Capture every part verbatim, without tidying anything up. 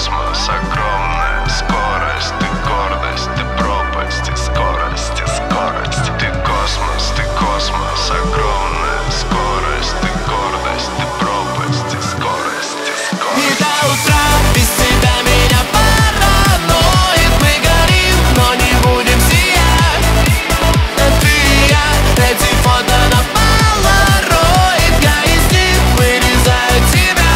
космос, огромная скорость. Ты гордость, ты пропасть, и скорость, и скорость. Ты космос, ты космос, огромная скорость. Ты гордость, ты пропасть, и скорость, и скорость. И до утра без тебя меня параноид. Мы горим, но не будем сиять. Ты и я, эти фото на полароид. Я из них вырезаю тебя.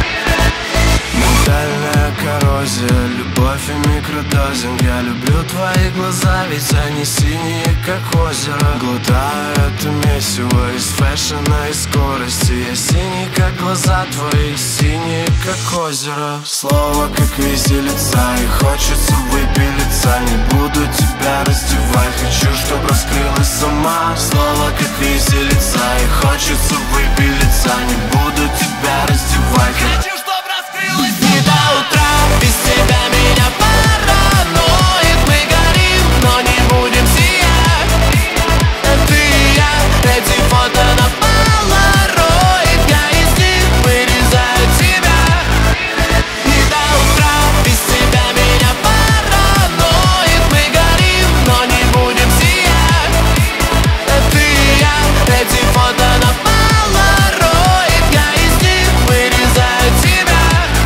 Ментальная коррозия, любовь и микродозинг. Я люблю твои глаза, ведь они синие, как озеро. Глотаю это месиво из фэшена и скорости. Я синий, как глаза твои, синие, как озеро. Слово, как виселица, и хочется выпилиться. Не буду тебя раздевать, хочу, чтоб раскрылась сама. Слово, как виселица, и хочется выпилиться. Не буду тебя раздевать, хочу, чтоб раскрылась. И до утра без тебя меня параноид. Мы горим, но не будем сиять. Ты и я, эти фото на полароид. Я из них вырезаю тебя. И до утра без тебя меня параноид. Мы горим, но не будем сиять. Ты и я, эти фото на полароид. Я из них вырезаю тебя.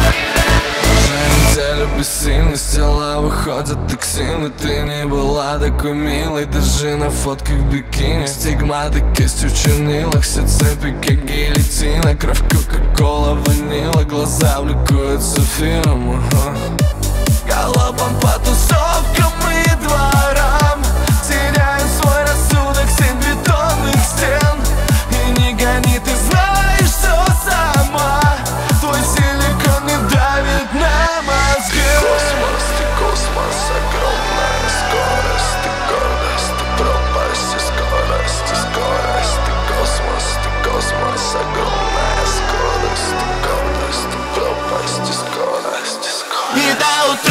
неделю бессильность, тела выходят токсины. Ты не была такой милой, даже на фотках в бикини. Стигматы кистью в чернилах, все цепи как гильотина. Кровь, кока-кола, ванила, глаза влекаются эфиром. Ага. Галопом по тусовкам и дворам, теряю свой рассудок, семь бетонных стен. И не гони, ты знаешь все сама. Твой силикон не давит на мозги. Космос, ты космос, огромная скорость. Ты гордость, ты пропасть, и скорость, и скорость. Ты космос, ты космос, огромная скорость. Ты гордость, ты пропасть, и скорость, и скорость. И до утра